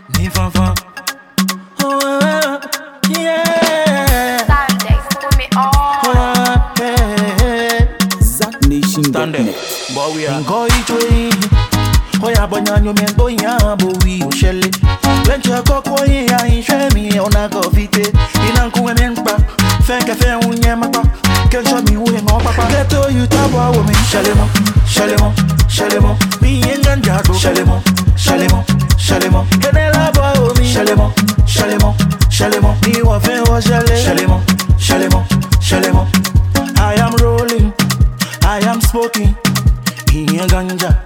Me fan. Oh, yeah. Sundays, put me on. ZachNation.net. Boy, we are. Go each way. Oh, yeah, but now you mean boy, yeah, but we will shell it. When you go, yeah, you show me on a coffee. In Uncle Women, thank a fair one, yeah, my papa. Can show me who him or papa. Get to you, Tabo, woman, Shalemo. Me and Ganjago, Shalemo. Can I love me? Shalemo. Me wa fe wa Shalemo. I am rolling, I am smoking. Iye ganja.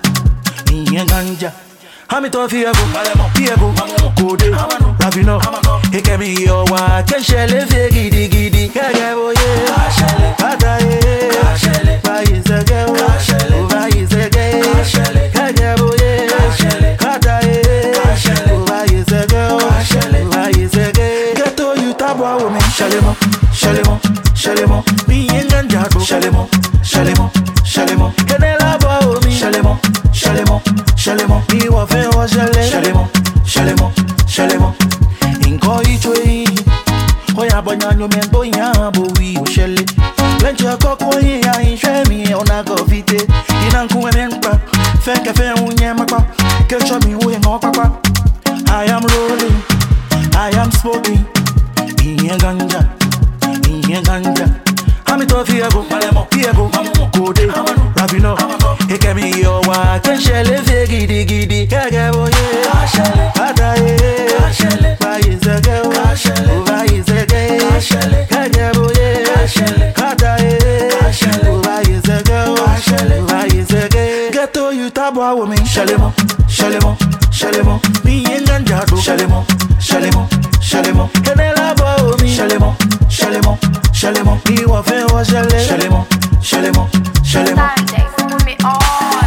Hami to Fiego, Kode, Ravino. He can be your wife, can shell it, giddy. Kagabo, yeah, Pataye, why is a girl? Why is a gay? Kagabo, yeah, Pataye, why is a girl? Why is a gay? Get to you, Tabwa, woman, Shalemo. Me and Ganjago, Shalemo. Can I love me? Shalemo. Me wa fe wa Shalemo. Inko ichwe. Oya bonya no men boya bo we o shele. Lenche koko ya inhwe mi ona go fite. Inanku men pa. Fe unye makwa. Can show me who no papa. I am rolling. I am smoking. Iye ganja. Hami to Fiego, Kode, Ravino. He can be your wife, can shell it, giddy. Kagabo, yeah, Pataye, why is a girl? Why is a gay? Kagabo, yeah, Pataye, why is a girl? Why is a gay? Get to you, Tabwa, woman, Shalemo. Me and Ganjago, Shalemo. Can I love me? Shalemo. Me wa fe wa Shalemo. Sundays, put me on.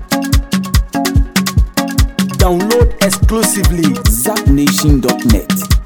Download exclusively ZachNation.net.